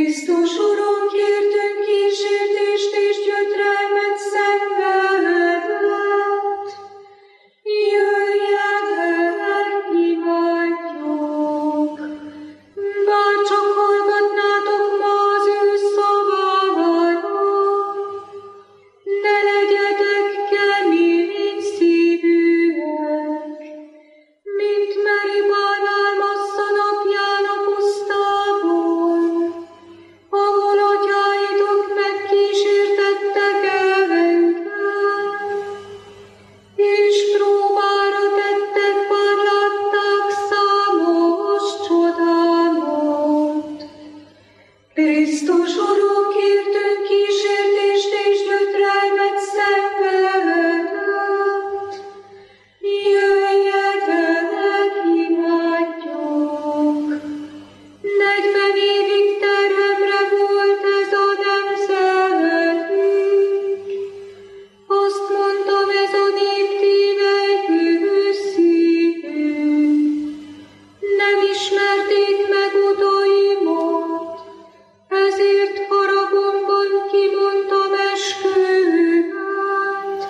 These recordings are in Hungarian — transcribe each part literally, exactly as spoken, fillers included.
Krisztus Urunk, kértünk kísértést és gyötrelmet szenvedett. Jöjjetek, imádjuk! Bárcsak hallgatnátok ma az ő szavát, ne legyetek kemény szívűek, mint Meribán álmassza napján a pusztából, ahol atyáitok megkísértettek engem, és próbára tettek, bár látták számos csodámat. Krisztus Urunk, kértünk kísértést és gyötrelmet szenvedett. Jöjjetek, imádjuk! Negyven évig terhemre volt ez a nemzetünk. Azt mondtam, ez a nép tévejgő szívű. Nem ismerték meg udaimat, ezért haragomban kimondtam esküvőmet.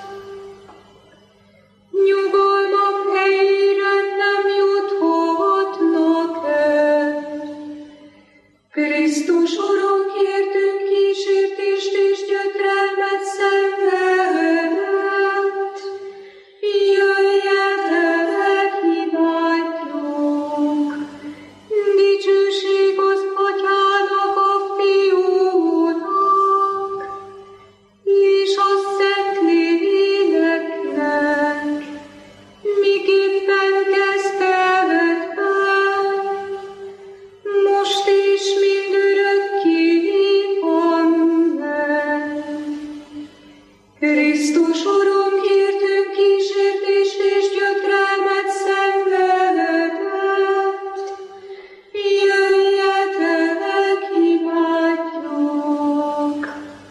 Nyugalmam helyére nem juthatnak el. Krisztus Urunk, kértünk kísértést és gyötrelmet szenvedett. Jöjjetek, imádjuk! Dicsőség az Atyának, a Fiúnak, és a Szentléleknek, miképpen kezdetben, most és mindörökké. Amen. Krisztus Urunk, kértünk kísértést és gyötrelmet szenvedett. Jöjjetek, imádjuk!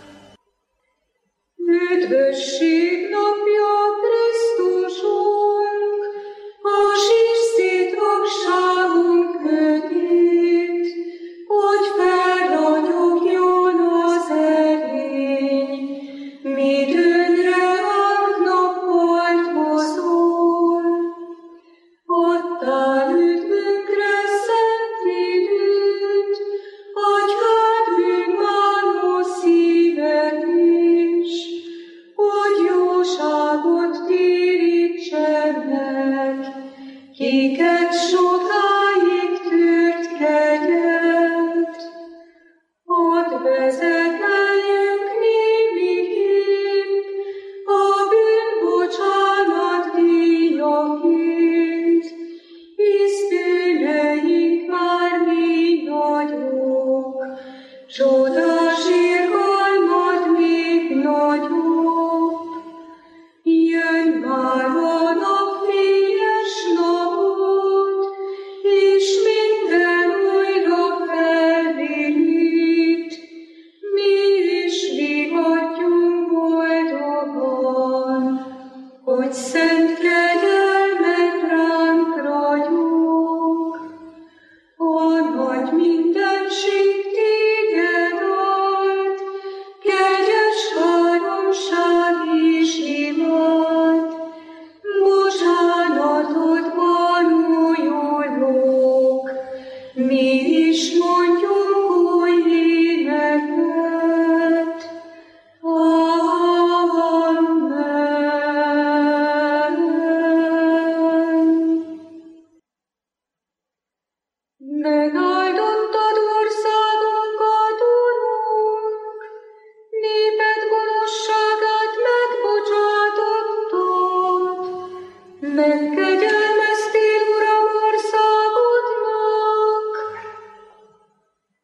Üdvösség napja, Krisztusunk, a sírszitrokságunk kötét, hogy felragyogjon az erény, midőnre ránk nappalt hozol. Adtál üdvünkre szent időt, Atyád bűnbánó szívet is, hogy jóságot térítsen meg, kiket sokáig tűrt kegyed. Add vezeteljünk némiképp a bűnbocsánat díjaként, hisz bűneink bármi nagyok, csodás irgalmad még nagyobb. Jön már a napfényes napot, és minden újra felvirít. Mi is vigadjunk boldogan, hogy szent kegyelmed ránk ragyog. A nagy mindenség téged ad, kegyes háromság és imád, bocsánatodban újulok, mi is mondjuk új éneket. Amen. Megáldottad országunkat, Urunk, néped gonoszságát megbocsátottad. Megkegyelmeztél, Uram, országodnak.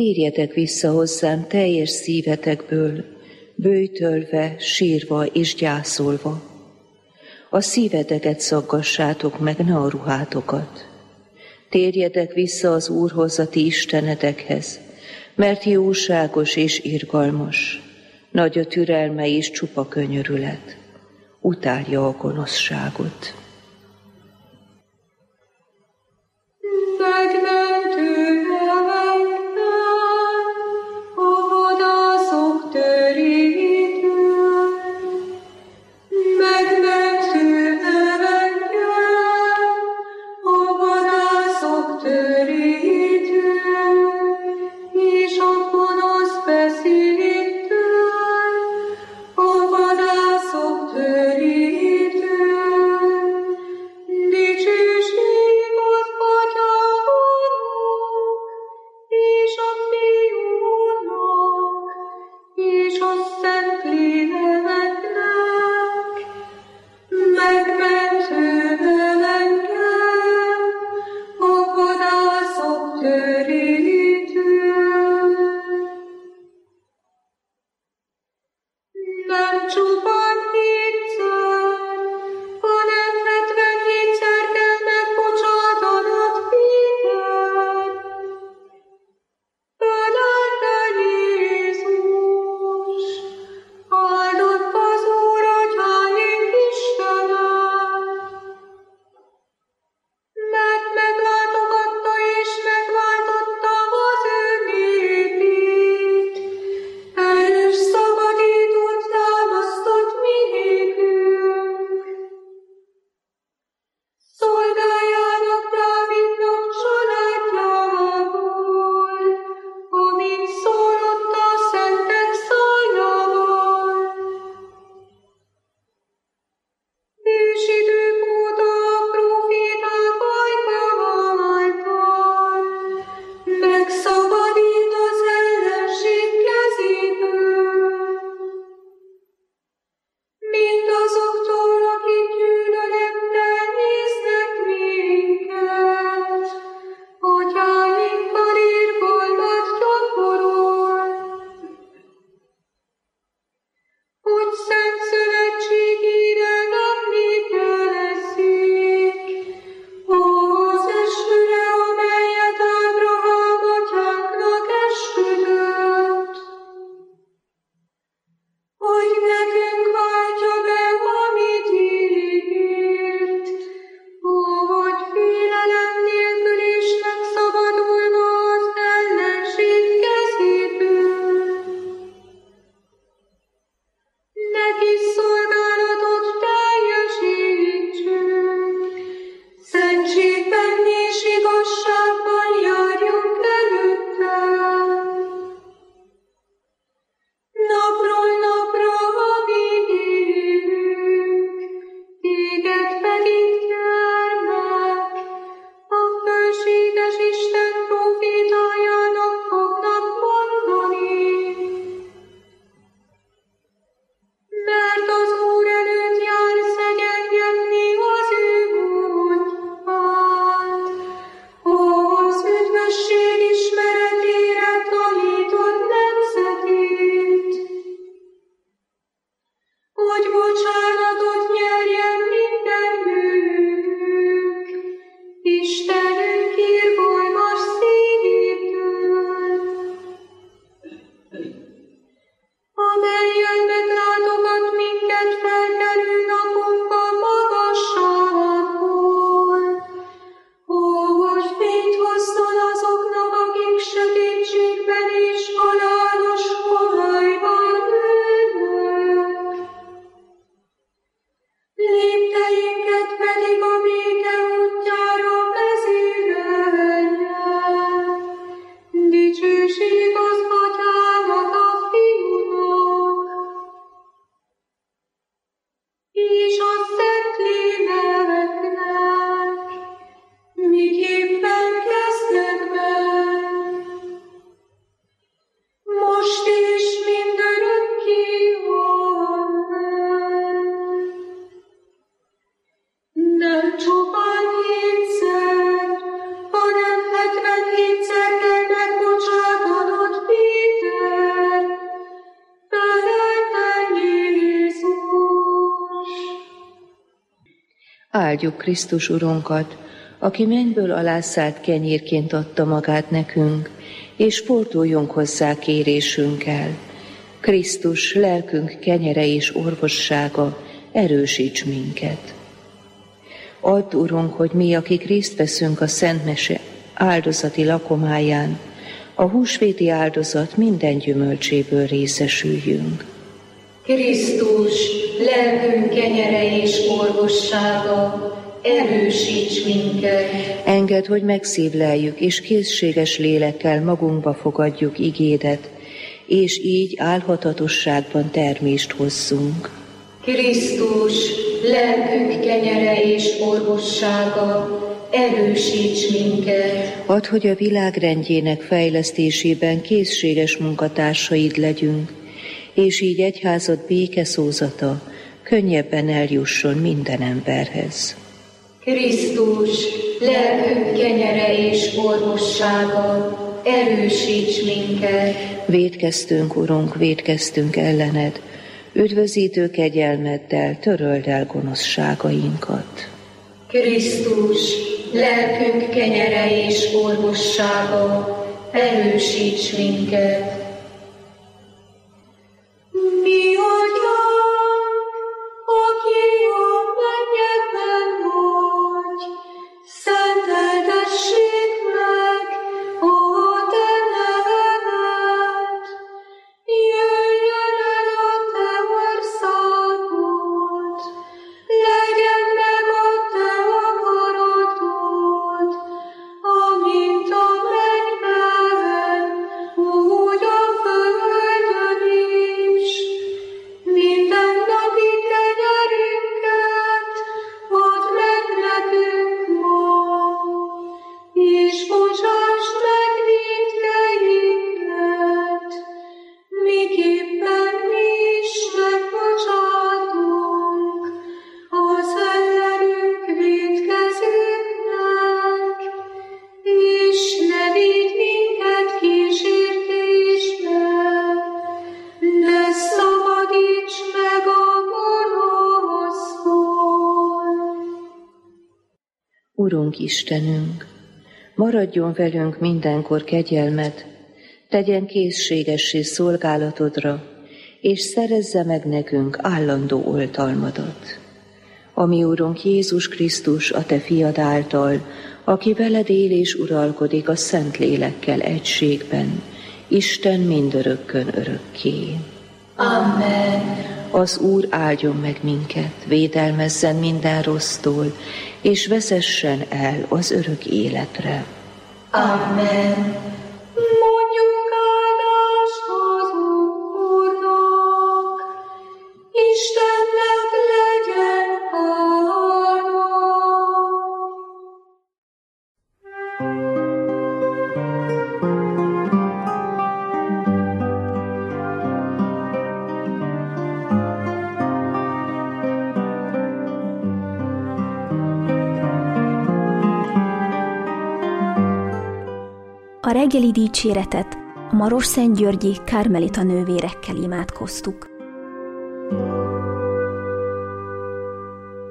térjetek vissza hozzám teljes szívetekből, böjtölve, sírva és gyászolva. A szíveteket szaggassátok meg, ne a ruhátokat. Térjetek vissza az Úrhoz, a ti istenetekhez, mert jóságos és irgalmas, nagy a türelme és csupa könyörület, utálja a gonoszságot. Hanem hetvenhétszer kell megbocsátanod Áldjuk Krisztus Urunkat, aki mennyből alászállt kenyérként adta magát nekünk, és forduljunk hozzá kérésünkkel. Krisztus, lelkünk kenyere és orvossága, erősíts minket. Add, Urunk, hogy mi, akik részt veszünk a Szent Mese áldozati lakomáján, a húsvéti áldozat minden gyümölcséből részesüljünk. Krisztus, lelkünk kenyere és orvossága, erősíts minket. Engedd, hogy megszívleljük, és készséges lélekkel magunkba fogadjuk igédet, és így álhatatosságban termést hozzunk. Krisztus, lelkünk kenyere és orvossága, erősíts minket. Add, hogy a világ rendjének fejlesztésében készséges munkatársaid legyünk, és így egyházad békeszózata könnyebben eljusson minden emberhez. Krisztus, lelkünk kenyere és orvossága, erősíts minket. Vétkeztünk, Urunk, vétkeztünk ellened, üdvözítő kegyelmeddel töröld el gonoszságainkat. Krisztus, lelkünk kenyere és orvossága, erősíts minket. Mi atyánk, aki a mennyekben vagy, szenteltessék meg a te nevedet. Jöjjön el a te országod, legyen meg a te akaratod, amint a mennyben, úgy a földön is. Mindennapi kenyerünket add meg nekünk ma, és bocsásd meg vétkeinket, miképpen mi is megbocsátunk az ellenünk vétkezőknek, és ne vigy minket kísértésbe, de szabadíts meg a gonosztól. Urunk Istenünk, maradjon velünk mindenkor kegyelmed, tegyen készségessé szolgálatodra, és szerezze meg nekünk állandó oltalmadat. Ami Urunk Jézus Krisztus, a te fiad által, aki veled él és uralkodik a Szent Lélekkel egységben, Isten mindörökkön örökké. Amen. Az Úr áldjon meg minket, védelmezzen minden rossztól, és vezessen el az örök életre. Amen. Mondjuk áldást az Úrnak, Istennek legyen hála. A reggeli dicséretet a Marosszentgyörgyi Kármelita nővérekkel imádkoztuk.